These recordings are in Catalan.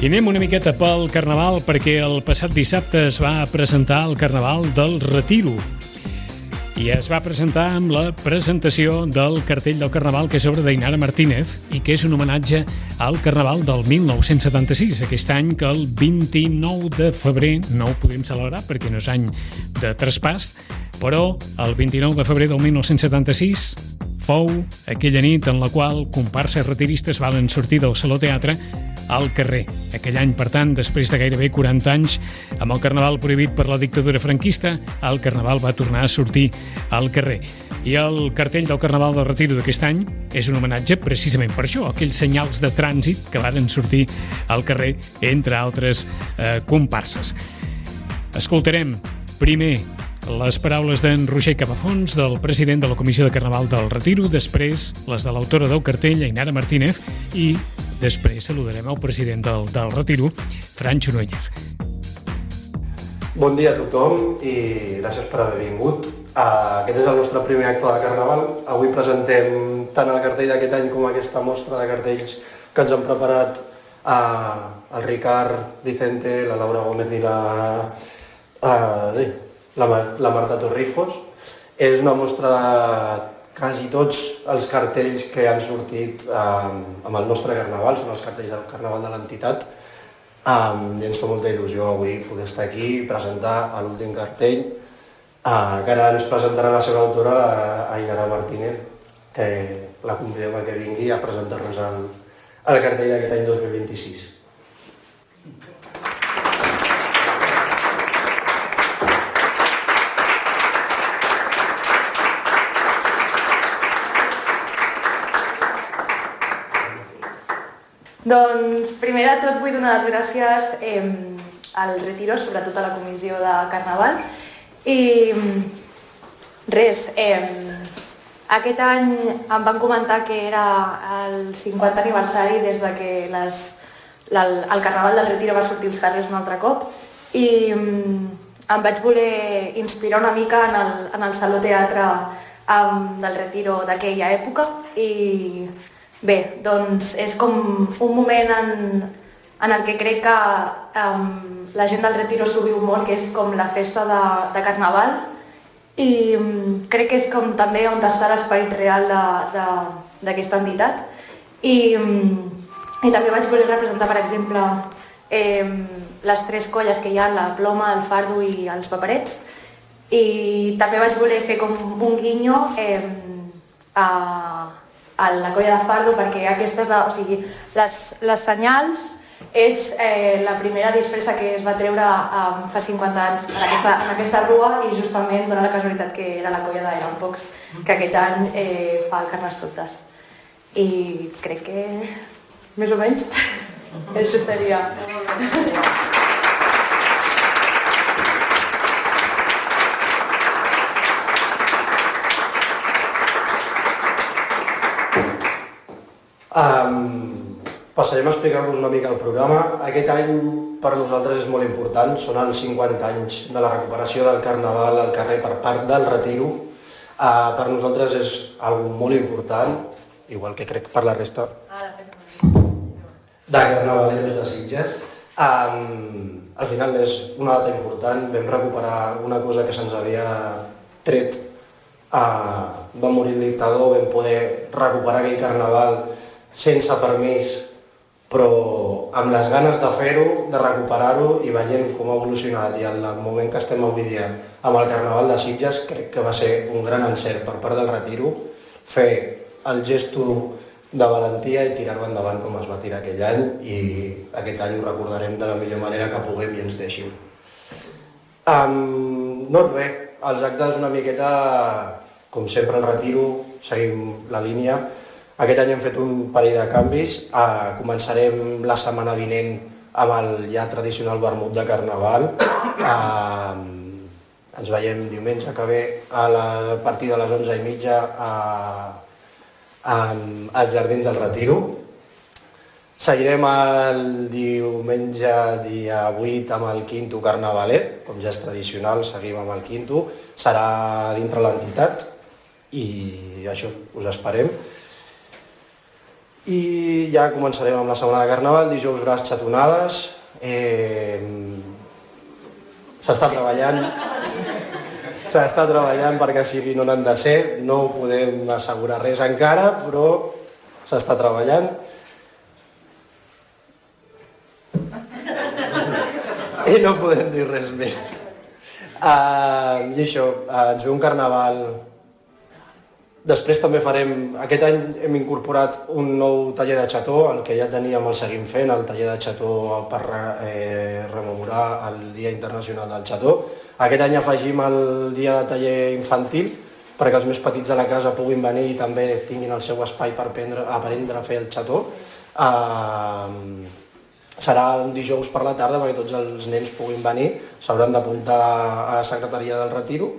I anem una miqueta pel Carnaval, perquè el passat dissabte es va presentar el Carnaval del Retiro. I es va presentar amb la presentació del cartell del Carnaval, que és obra d'Ainara Martínez i que és un homenatge al Carnaval del 1976, aquest any que el 29 de febrer no ho podem celebrar perquè no és any de traspàs, però el 29 de febrer del 1976 fou aquella nit en la qual comparses retiristes varen sortir del Saló Teatre al carrer. Aquell any, per tant, després de gairebé 40 anys, amb el Carnaval prohibit per la dictadura franquista, el Carnaval va tornar a sortir al carrer. I el cartell del Carnaval del Retiro d'aquest any és un homenatge precisament per això, aquells senyals de trànsit que varen sortir al carrer, entre altres comparses. Escoltarem primer les paraules d'en Roger Capafons, del president de la Comissió de Carnaval del Retiro, després les de l'autora del cartell, Ainara Martínez, i després saludarem el president del Retiro, Francho Núñez. Bon dia a tothom i gràcies per haver vingut. Aquest és el nostre primer acte de Carnaval. Avui presentem tant el cartell d'aquest any com aquesta mostra de cartells que ens han preparat el Ricard Vicente, la Laura Gómez i la Marta Torrijos. És una mostra de quasi tots els cartells que han sortit amb el nostre Carnaval, són els cartells del Carnaval de l'entitat. I ens fa molta il·lusió avui poder estar aquí i presentar l'últim cartell, que ara ens presentarà la seva autora, Ainara Martínez, que la convidem a que vingui a presentar-nos el cartell d'aquest any 2026. Doncs, primer de tot, vull donar les gràcies al Retiro, sobretot a la Comissió de Carnaval. I res, aquest any em van comentar que era el 50 aniversari des de que el Carnaval del Retiro va sortir als carrers un altre cop i em vaig voler inspirar una mica en el Saló Teatre del Retiro d'aquella època i bé, doncs és com un moment en el que crec que la gent del Retiro s'ho viu molt, que és com la festa de Carnaval i crec que és com també on està l'esperit real d'aquesta entitat i també vaig voler representar, per exemple, les tres colles que hi ha, la ploma, el fardo i els paperets i també vaig voler fer com un guinyo a la colla de fardo perquè aquestes, o sigui, les senyals és la primera disfressa que es va treure fa 50 anys en aquesta rua i justament dona la casualitat que era la colla d'Iron Pox, que aquest any fa el Carnestoltes. I crec que més o menys això seria. Passarem a explicar-vos una mica el programa. Aquest any per nosaltres és molt important, són els 50 anys de la recuperació del Carnaval al carrer per part del Retiro. Per nosaltres és algo molt important, igual que crec per la resta de carnavaleros de Sitges. Al final és una data important, vam recuperar una cosa que se'ns havia tret. Va morir el dictador, vam poder recuperar aquell Carnaval sense permís, però amb les ganes de fer-ho, de recuperar-ho i veient com ha evolucionat i el moment que estem avui dia amb el Carnaval de Sitges, crec que va ser un gran encert per part del Retiro fer el gesto de valentia i tirar-ho endavant com es va tirar aquell any i aquest any ho recordarem de la millor manera que puguem i ens deixin. Doncs bé, els actes una miqueta, com sempre al Retiro, seguim la línia. Aquest any hem fet un parell de canvis. Començarem la setmana vinent amb el ja tradicional vermut de Carnaval. Ens veiem diumenge que ve a partir de les 11:30 als Jardins del Retiro. Seguirem el diumenge dia 8 amb el quinto carnavalet, com ja és tradicional, seguim amb el quinto. Serà dintre l'entitat i això, us esperem. I ja començarem amb la setmana de Carnaval, dijous gras xatonades, s'està treballant perquè siguin on han de ser, no podem assegurar res encara, però s'està treballant. I no podem dir res més. I això, ens ve un carnaval. Després també aquest any hem incorporat un nou taller de xató, el que ja teníem el seguim fent, el taller de xató per rememorar el Dia Internacional del Xató. Aquest any afegim el dia de taller infantil, perquè els més petits de la casa puguin venir i també tinguin el seu espai per aprendre a fer el xató. Serà un dijous per la tarda perquè tots els nens puguin venir, s'hauran d'apuntar a la secretaria del Retiro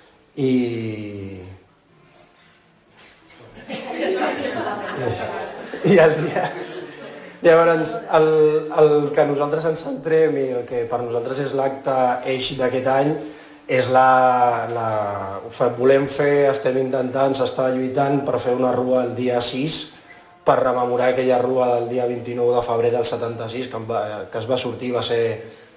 i el dia... Llavors, el que nosaltres ens centrem i el que per nosaltres és l'acte eix d'aquest any és volem fer, estem intentant, s'està lluitant per fer una rua el dia 6 per rememorar aquella rua del dia 29 de febrer del 76 que es va sortir, va ser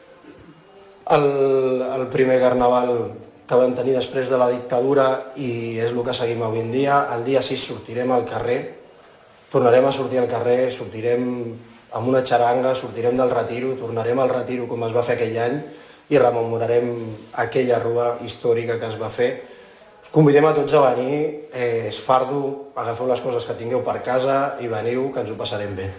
el primer carnaval que vam tenir després de la dictadura i és el que seguim avui en dia. El dia 6 sortirem al carrer, tornarem a sortir al carrer, sortirem amb una xaranga, sortirem del Retiro, tornarem al Retiro com es va fer aquell any i rememorarem aquella rua històrica que es va fer. Us convidem a tots a venir, és fardo, agafeu les coses que tingueu per casa i veniu, que ens ho passarem bé.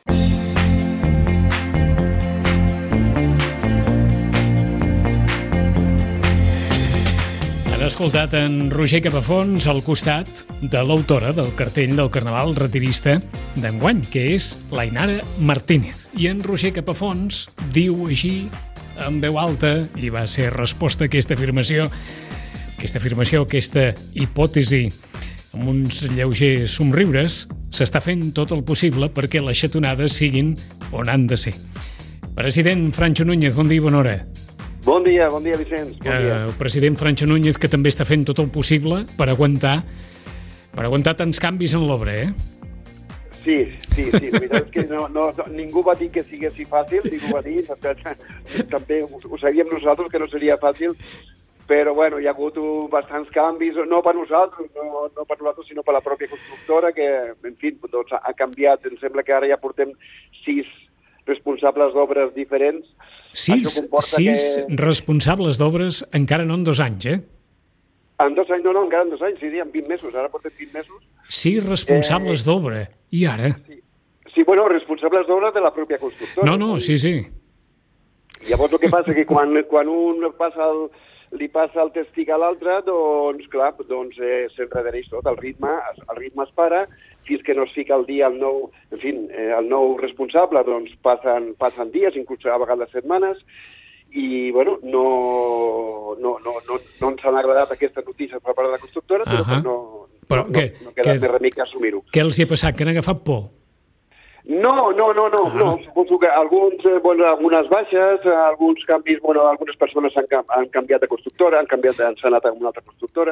Han escoltat en Roger Capafons al costat de l'autora del cartell del Carnaval retirista d'enguany, que és l'Ainara Martínez. I en Roger Capafons diu així, en veu alta, i va ser resposta a aquesta afirmació, aquesta hipòtesi, amb uns lleugers somriures, s'està fent tot el possible perquè les xatonades siguin on han de ser. President Francho Núñez, bon dia i bona hora. Bon dia, Vicenç. Bon dia. El president Francho Núñez, que també està fent tot el possible per aguantar tants canvis en l'obra, eh? Sí, la veritat és que ningú va dir que sigués fàcil, ningú va dir, també ho sabíem nosaltres que no seria fàcil, però bueno, hi ha hagut bastants canvis, no per nosaltres, sinó per la pròpia constructora, que, en fi, doncs, ha canviat. Em sembla que ara ja portem 6 responsables d'obres diferents. 6 responsables d'obres encara no en 2 anys, eh? En 2 anys, no, encara en 2 anys, sí, en 20 mesos, ara portem 20 mesos. 6 responsables d'obra, i ara? Sí, bueno, responsables d'obra de la pròpia constructora. No, sí. Llavors el que passa és que quan un li passa el testig a l'altre, doncs, clar, s'enredereix tot, el ritme es para, fins que no es fica el dia el nou responsable, doncs passen dies, inclús a vegades setmanes, i, bueno, no ens han agradat aquestes notícies per part de la constructora, però no queda més remei que assumir-ho. Què els hi ha passat, que han agafat por? No, suposo que algunes baixes, alguns canvis, algunes persones han canviat de constructora, s'han anat a una altra constructora,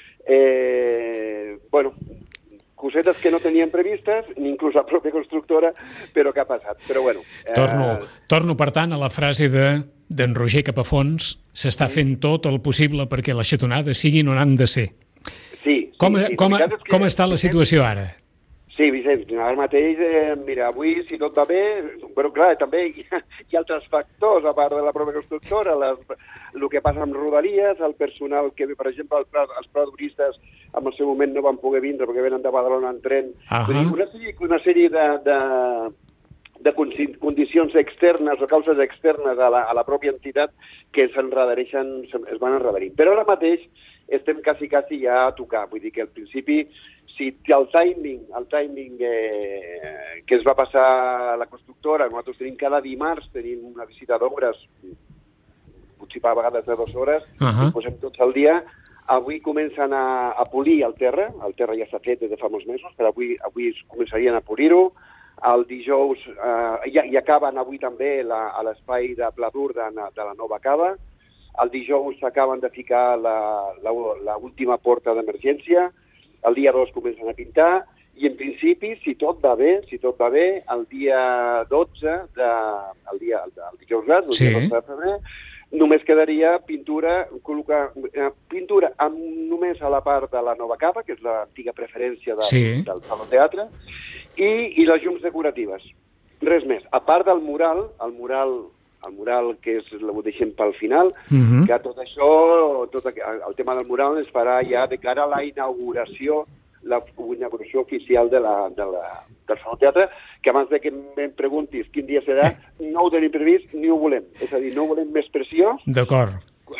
cosetes que no tenien previstes, ni inclús la pròpia constructora, però que ha passat. Però bueno... Torno, per tant, a la frase d'en Roger Capafons, s'està fent tot el possible perquè les xatonades siguin on han de ser. Sí. Com està la situació ara? Sí, Vicenç, ara mateix, mira, avui, si tot va bé, però clar, també hi ha altres factors, a part de la pròpia constructora, el que passa amb Rodalies, el personal que, per exemple, els paraduristes en el seu moment no van poder vindre perquè venen de Badalona en tren. Una sèrie de condicions externes o causes externes a la pròpia entitat que es van enrederint. Però ara mateix estem quasi ja a tocar, vull dir que al principi si el timing que es va passar a la constructora, nosaltres tenim cada dimarts una visita d'obres, potser a vegades de 2 hores, ens posem tots al dia. Avui comencen a polir el terra ja s'ha fet des de fa molts mesos, però avui començarien a polir-ho. El dijous, i acaben avui també a l'espai de Pladur de la nova cava. El dijous s'acaben de ficar l'última porta d'emergència. El dia 2 comencen a pintar i en principi, si tot va bé, el dia 12, el dijous gras, el dia 12 de febrer, només quedaria pintura, pintura només a la part de la nova cava, que és l'antiga preferència del Saló Teatre, i les llums decoratives. Res més. A part del mural, el mural que ho deixem pel final, que tot això, el tema del mural es farà ja de cara a la inauguració oficial del Saló Teatre, que abans que em preguntis quin dia serà, no ho tenim previst ni ho volem. És a dir, no volem més pressió. D'acord.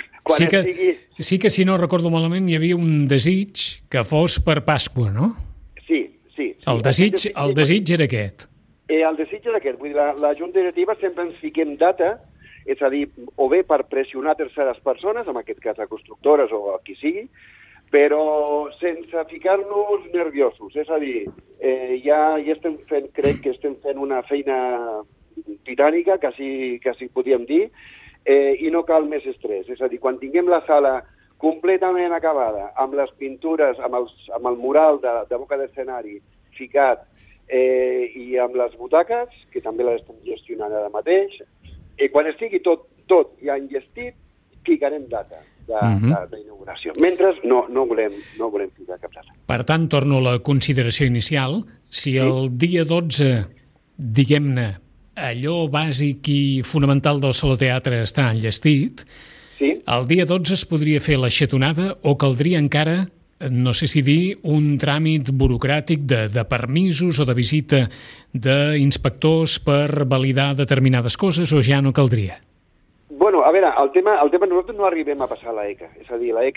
Sí que, si no recordo malament, hi havia un desig que fos per Pasqua, no? Sí. El desig era aquest. El desig era aquest. Vull dir, la Junta Directiva sempre ens fiquem data, és a dir, o bé per pressionar terceres persones, en aquest cas a constructores o a qui sigui, però sense ficar-nos nerviosos. És a dir, ja estem fent, crec que estem fent una feina titànica, quasi podríem dir, i no cal més estrès. És a dir, quan tinguem la sala completament acabada, amb les pintures, amb el mural de boca d'escenari ficat, i amb les butaques, que també les estem gestionant ara mateix, quan estigui tot ja enllestit, ficarem data d'inauguració. Mentre no volem ficar cap data. Per tant, torno a la consideració inicial. Si el dia 12, diguem-ne, allò bàsic i fonamental del Saló Teatre està enllestit, el dia 12 es podria fer la xatonada o caldria encara, no sé si dir, un tràmit burocràtic de permisos o de visita d'inspectors per validar determinades coses, o ja no caldria? Bueno, a veure, el tema nosaltres no arribem a passar la ECA. És a dir, la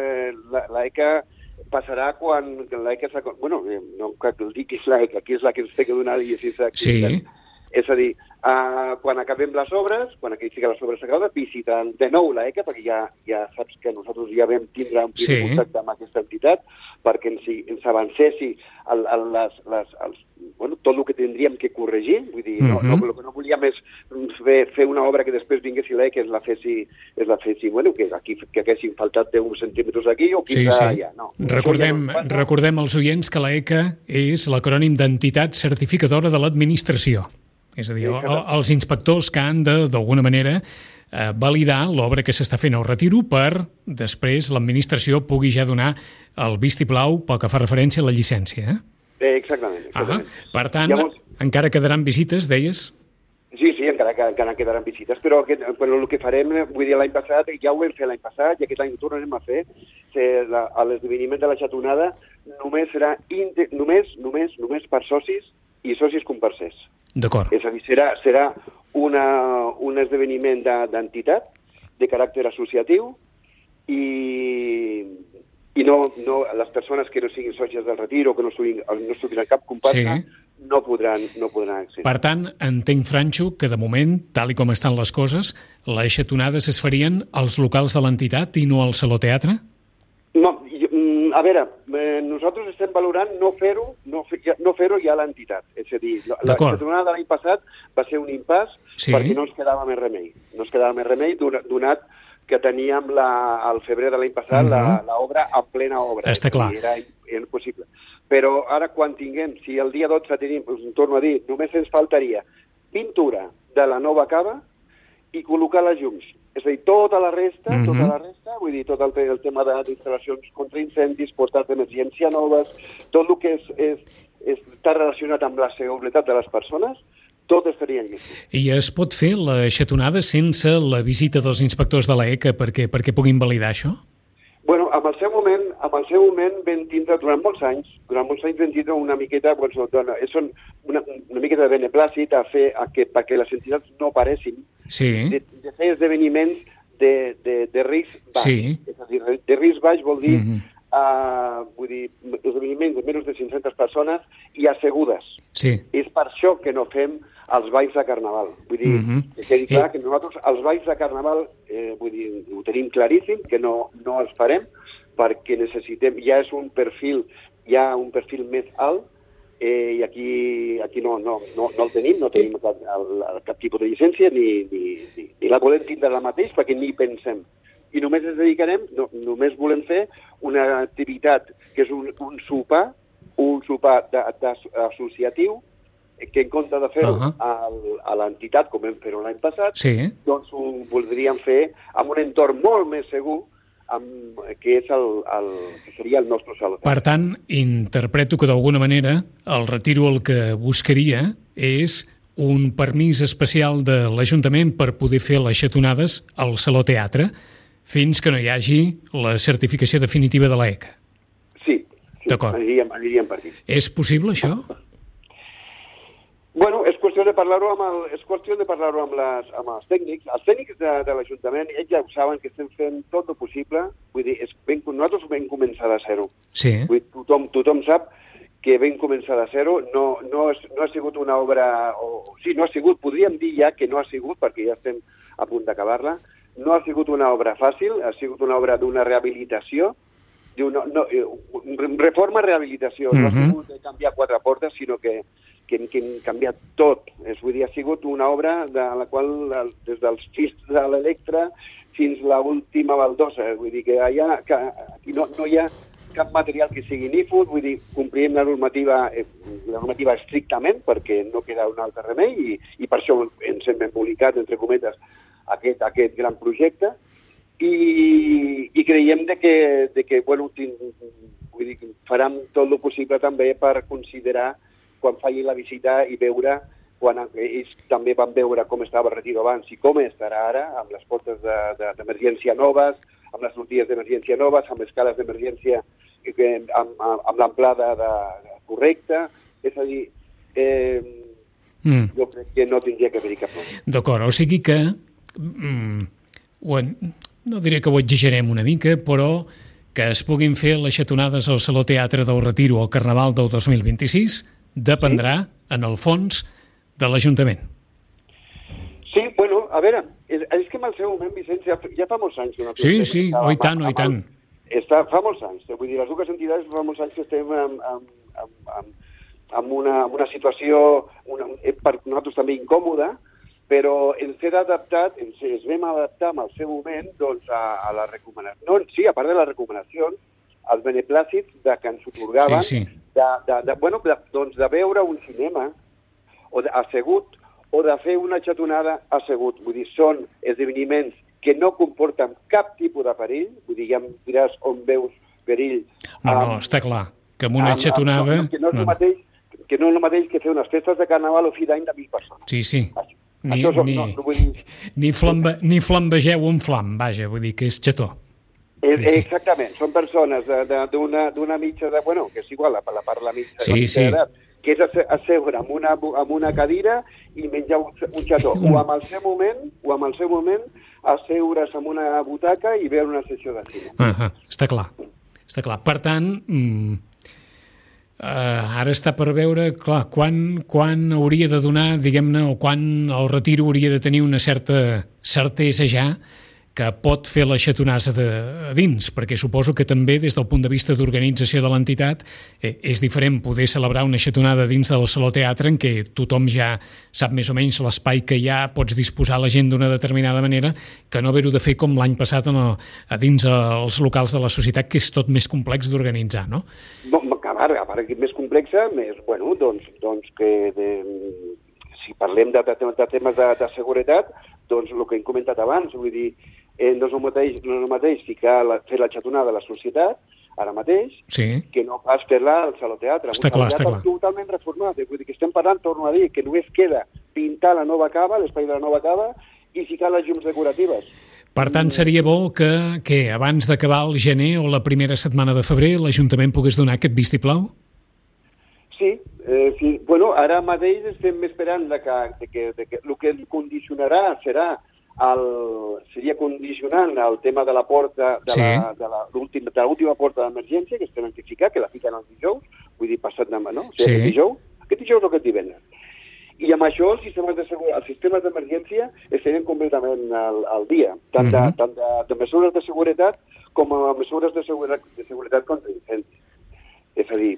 ECA passarà quan l'ECA... Bueno, no cal dir que és la ECA, que és la que ens té que donar Sí. És a dir, quan acabem les obres, quan aquí sí que les obres s'acaben, visiten de nou la ECA, perquè ja saps que nosaltres ja vam tindre un primer contacte amb aquesta entitat, perquè ens avancessi tot el que tindríem que corregir. Vull dir, el que no volíem és fer una obra que després vingués l'ECA la fessi, que haguessin faltat 10 centímetres aquí o 15 allà. No. Recordem als oients que l'ECA és l'acrònim d'Entitat Certificadora de l'Administració. És a dir, els inspectors que han de, d'alguna manera, validar l'obra que s'està fent al Retiro per després l'administració pugui ja donar el vistiplau pel que fa referència a la llicència. Exactament. Per tant, encara quedaran visites, deies? Sí, encara quedaran visites, però el que farem, vull dir, l'any passat, ja ho vam fer l'any passat, i aquest any ho tornarem a fer, l'esdeveniment de la xatonada només serà només per socis i socis comparsers. D'acord. És a dir, serà un esdeveniment d'entitat, de caràcter associatiu, i no les persones que no siguin socis del Retiro o que no estiguin a cap comparsa no podran accedir. Per tant, entenc, Franxo, que de moment, tal com estan les coses, les xatonades es farien als locals de l'entitat i no al Saló Teatre? No, a veure, nosaltres estem valorant no fer-ho ja a l'entitat. És a dir, la xatonada de l'any passat va ser un impàs perquè no ens quedava més remei. No ens quedava més remei donat que teníem al febrer de l'any passat l'obra en plena obra. Està clar. Era impossible. Però ara quan tinguem, si el dia 12 tenim, torno a dir, només ens faltaria pintura de la nova cava i col·locar les llums. És a dir, tota la resta, vull dir, tot el tema d'instal·lacions contra incendis, portals d'emergència noves, tot el que està relacionat amb la seguretat de les persones, tot estaria enllestit. I es pot fer la xatonada sense la visita dels inspectors de l'ECA perquè puguin validar això? Bueno, en el seu moment vam tindre, durant molts anys vam tindre una miqueta, una miqueta de beneplàcit perquè les entitats no paressin de fer esdeveniments de risc baix. És a dir, de risc baix vol dir esdeveniments de menys de 500 persones i assegudes. És per això que no fem els balls de Carnaval. Vull dir, que quedi clar que nosaltres els balls de Carnaval ho tenim claríssim, que no els farem, perquè necessitem, ja és un perfil més alt, i aquí no el tenim, no tenim cap tipus de llicència, ni la volem tindre la mateix, perquè ni pensem. I només ens dedicarem, només volem fer una activitat que és un sopar un sopar associatiu que en compte de fer-ho a l'entitat, com vam fer-ho l'any passat, doncs ho voldríem fer en un entorn molt més segur, que és que seria el nostre saló. Per tant, interpreto que d'alguna manera el Retiro el que buscaria és un permís especial de l'Ajuntament per poder fer les xatonades al Saló Teatre fins que no hi hagi la certificació definitiva de l'ECA. Sí, d'acord. Aniríem per aquí. És possible, això? Bueno, és qüestió de parlar-ho amb els tècnics. Els tècnics de l'Ajuntament, ells ja ho saben que estem fent tot el possible. Vull dir, nosaltres vam començar de zero. Sí. Vull dir, tothom sap que vam començar de zero. No ha sigut una obra... Sí, no ha sigut, podríem dir ja que no ha sigut, perquè ja estem a punt d'acabar-la. No ha sigut una obra fàcil, ha sigut una obra d'una rehabilitació, reforma-rehabilitació. No ha sigut de canviar 4 portes, sinó que hem canviat tot. Vull dir, ha sigut una obra de la qual, des dels fils de l'Electra fins a l'última baldosa, vull dir que aquí no hi ha cap material que sigui nífud, vull dir, complim la normativa estrictament, perquè no queda un altre remei, i per això ens hem publicat, entre cometes, aquest gran projecte, i creiem que bueno, vull dir, farem tot el possible també per considerar quan facin la visita i veure, quan ells també van veure com estava el Retiro abans i com estarà ara, amb les portes d'emergència noves, amb les sortides d'emergència noves, amb les escales d'emergència amb l'amplada correcta. És a dir, jo crec que no tindria que haver-hi cap problema. D'acord, o sigui que, no diré que ho exagerem una mica, però que es puguin fer les xatonades al Saló Teatre del Retiro al Carnaval del 2026 dependrà, en el fons, de l'Ajuntament. Sí, bueno, a veure, és que en el seu moment, Vicenç, ja fa molts anys. Sí, oh i tant, oh i tant. Fa molts anys, vull dir, les dues entitats fa molts anys que estem en una situació, per nosaltres també incòmoda, però ens hem adaptat, ens vam adaptar en el seu moment doncs, a les recomanacions. Sí, a part de les recomanacions, els beneplàcits que ens otorgaven de veure un cinema assegut o de fer una xatonada assegut. Vull dir, són esdeveniments que no comporten cap tipus de perill, vull dir, ja em diràs on veus perill. No, està clar, que amb una xatonada... Que no és el mateix que fer unes festes de Carnaval o fi d'any de 1.000 persones. Sí. Ni flambegeu un flam, vaja, vull dir que és xató. Exactament, són persones d'una mitja de... Bueno, que és igual, la part de la mitja d'edat, que és asseure amb una cadira i menjar un xató. O amb el seu moment, asseure's amb una butaca i veure una sessió de cine. Està clar. Per tant, ara està per veure, clar, quan hauria de donar, diguem-ne, o quan el Retiro hauria de tenir una certa certesa ja que pot fer la xatonassa a dins, perquè suposo que també des del punt de vista d'organització de l'entitat és diferent poder celebrar una xatonada dins del Saló Teatre en què tothom ja sap més o menys l'espai que hi ha, pots disposar la gent d'una determinada manera, que no haver-ho de fer com l'any passat a dins els locals de la societat, que és tot més complex d'organitzar, no? A part que és més complexa, doncs que si parlem de temes de seguretat, doncs el que hem comentat abans, vull dir, no és el mateix fer la xatonada a la societat, ara mateix, que no pas fer-la al Saló Teatre. Està clar. Totalment reformat. Vull dir que estem parlant, torno a dir, que només queda pintar la nova cava, l'espai de la nova cava, i ficar les llums decoratives. Per tant, seria bo que abans d'acabar el gener o la primera setmana de febrer l'Ajuntament pogués donar aquest vistiplau? Sí. Bueno, ara mateix estem esperant que el que condicionarà seria condicionant el tema de la porta de l'última porta d'emergència, que es tenen que ficar, que la fiquen el dijous, vull dir passat demà, no? Aquest dijous o aquest divendres. I amb això els sistemes d'emergència estarien completament al dia, tant de mesures de seguretat com a mesures de seguretat contra incendis. És a dir...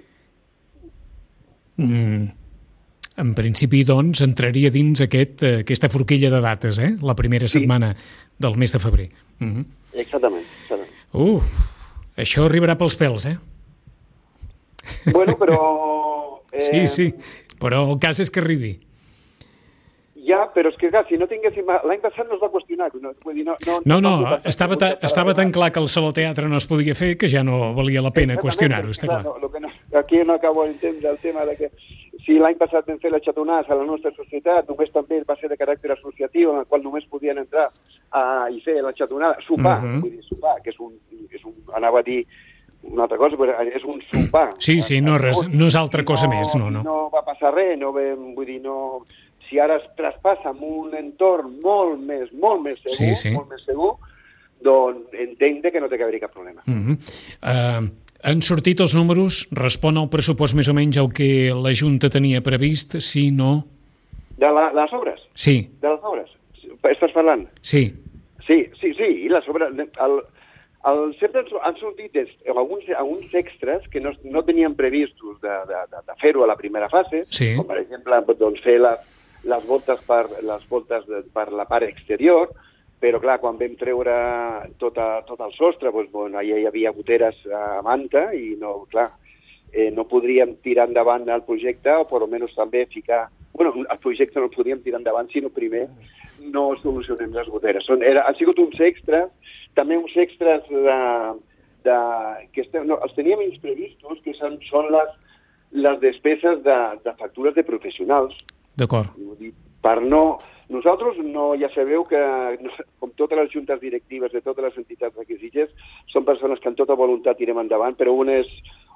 En principi, doncs, entraria dins aquesta forquilla de dates, la primera setmana del mes de febrer. Exactament. Això arribarà pels pèls, Bueno, però... Sí, però el cas és que arribi. Ja, però és que, clar, si no tinguéssim... L'any passat no es va qüestionar. Vull dir, estava tan clar que el Saló Teatre no es podia fer que ja no valia la pena qüestionar-ho, està clar. Aquí no acabo d'entendre el tema de que si l'any passat vam fer les xatonades a la nostra societat, només també va ser de caràcter associatiu, en el qual només podien entrar i fer la xatonada, sopar, vull dir, sopar, que és un anava a dir una altra cosa, però és un sopar. Sí, no és altra cosa més, no. No va passar res, vull dir, no... Si ara es traspassa en un entorn molt més segur, molt més segur, doncs entenc que no té que haver-hi cap problema. Han sortit els números? Respon al pressupost més o menys el que la Junta tenia previst, sí, no? De les obres? Sí. De les obres? Estàs parlant? Sí. Sí, i les obres... Sempre han sortit alguns extras que no tenien previstos de fer-ho a la primera fase, com per exemple doncs, fer les voltes per la part exterior, però clar, quan vam treure tot el sostre, doncs, allà hi havia goteres a manta i no podríem tirar endavant el projecte o per almenys també ficar... Bueno, el projecte no el podíem tirar endavant si no primer no solucionem les goteres. Han sigut uns extras, també uns extras que els teníem imprevistos, que són les despeses de factures de professionals. D'acord. Nosaltres ja sabeu que, com totes les juntes directives de totes les entitats requisitges, són persones que amb tota voluntat tirem endavant, però un és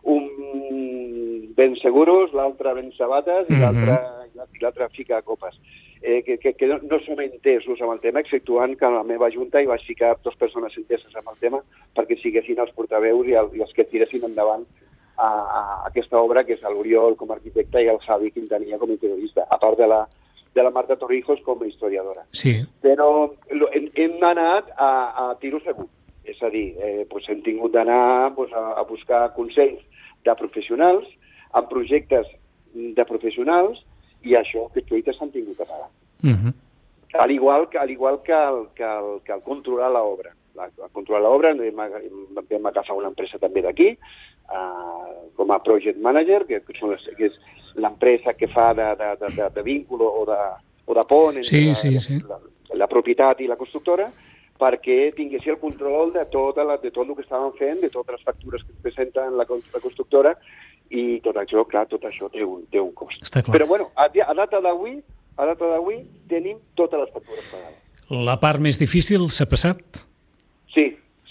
ben seguros, l'altre ben sabates i l'altre fica a copes. Que no som entesos amb el tema, exceptuant que a la meva junta hi vaig ficar 2 persones enteses amb el tema perquè siguessin els portaveus i els que tiressin endavant a aquesta obra, que és l'Oriol com a arquitecte i el Javi Quintanilla com a interiorista, a part de la Marta Torrijos com a historiadora. Sí. Però hem anat a tiro segur. És a dir, hem tingut d'anar a buscar consells de professionals, amb projectes de professionals, i això que ells s'han tingut a pagar. Al igual que el controlar l'obra. Controlar l'obra vam agafar una empresa també d'aquí, com a project manager, que és l'empresa que fa de vínculo o de pont entre la propietat i la constructora, perquè tinguessi el control de tot el que estàvem fent, de totes les factures que presenten la constructora, i tot això, clar, té un cost. Però bueno, a data d'avui tenim totes les factures pagades. La part més difícil s'ha passat? Sí.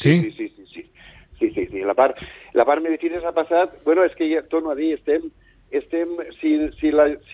La part més difícil s'ha passat... Bueno, és que ja torno a dir, si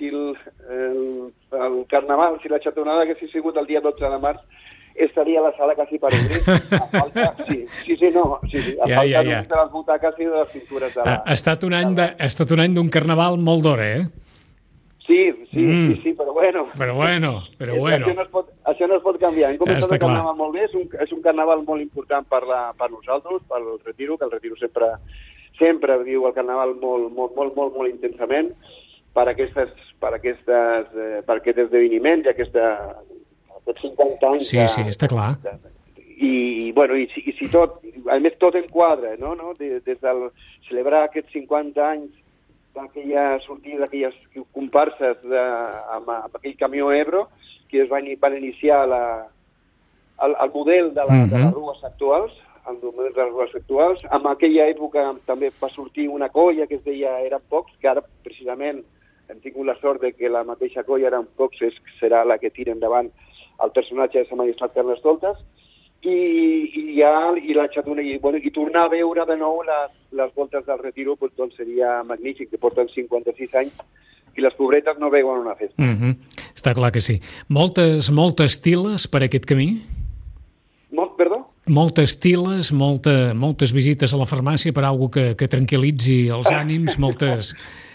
el carnaval, si la xatonada hagués sigut el dia 12 de març, estaria a la sala quasi per obrir. A falta només de les butaques i de les pintures de la... Ha estat un any d'un carnaval molt d'hora, Sí, però bueno. Però bueno. Això no es pot canviar. Hem començat el carnaval molt bé, és un carnaval molt important per nosaltres, per el Retiro, que el Retiro sempre viu el carnaval molt intensament per aquest esdeveniment i aquests 50 anys. Sí, està clar. I si tot, a més tot enquadra, no? Des del celebrar aquests 50 anys d'aquella sortida, d'aquelles comparses amb aquell camió Ebro, que es van iniciar el model de les rues actuals, en aquella època també va sortir una colla que es deia Eren Pocs, que ara precisament hem tingut la sort de que la mateixa colla Eren Pocs serà la que tira endavant el personatge de Sa Majestat Carnestoltes, i la xatona, i tornar a veure de nou les voltes del Retiro, doncs seria magnífic, que porten 56 anys i les pobretes no veuen una festa. Està clar que sí. Moltes tiles per aquest camí? Perdó? Moltes tiles, moltes visites a la farmàcia per algo que tranquil·litzi els ànims, moltes...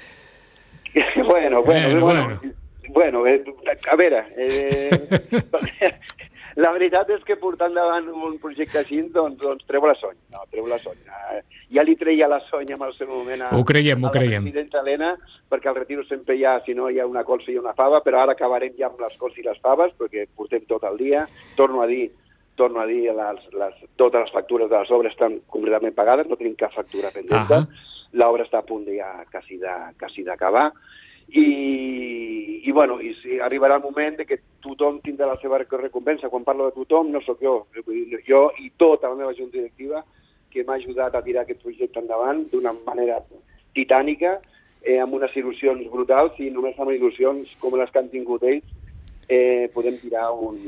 Bueno, a veure... La veritat és que portant davant un projecte així, doncs treu la son. Ja li treia la son en el seu moment a la presidenta Helena, perquè al Retiro sempre si no hi ha una colza i una fava, però ara acabarem ja amb les cols i les faves, perquè portem tot el dia. Torno a dir, totes les factures de les obres estan completament pagades, no tenim cap factura pendent. l'obra està a punt ja quasi d'acabar, i bueno, i si arribarà el moment de que tothom tindrà la seva recompensa. Quan parlo de tothom no sóc jo, jo i tota la meva junta directiva que m'ha ajudat a tirar aquest projecte endavant d'una manera titànica, amb unes il·lusions brutals, i només amb il·lusions com les que han tingut ells podem tirar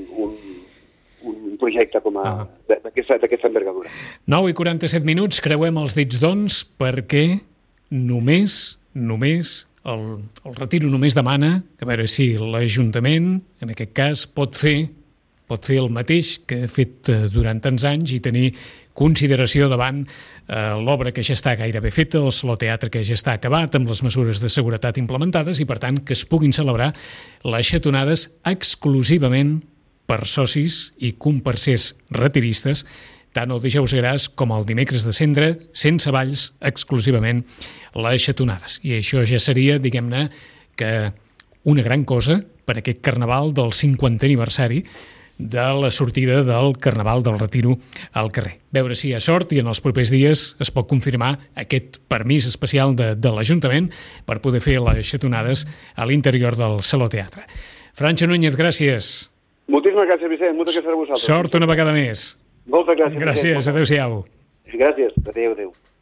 un projecte d'aquesta envergadura. 9:47, creuem els dits, doncs, perquè només el Retiro només demana a veure si l'Ajuntament, en aquest cas, pot fer el mateix que ha fet durant tants anys i tenir consideració davant l'obra que ja està gairebé feta, el Saló Teatre que ja està acabat, amb les mesures de seguretat implementades, i per tant que es puguin celebrar les xatonades exclusivament per socis i comparsers retiristes, tant el dijous Gras com el dimecres de Cendra, sense balls, exclusivament les xatonades. I això ja seria, diguem-ne, que una gran cosa per aquest Carnaval del 50è aniversari de la sortida del Carnaval del Retiro al carrer. Veure si hi ha sort i en els propers dies es pot confirmar aquest permís especial de l'Ajuntament per poder fer les xatonades a l'interior del Saló Teatre. Francho Núñez, gràcies. Moltíssimes gràcies, Vicent. Moltes gràcies a vosaltres. Sort una vegada més. Moltes gràcies. Gràcies, adéu-siau. Gràcies, adéu.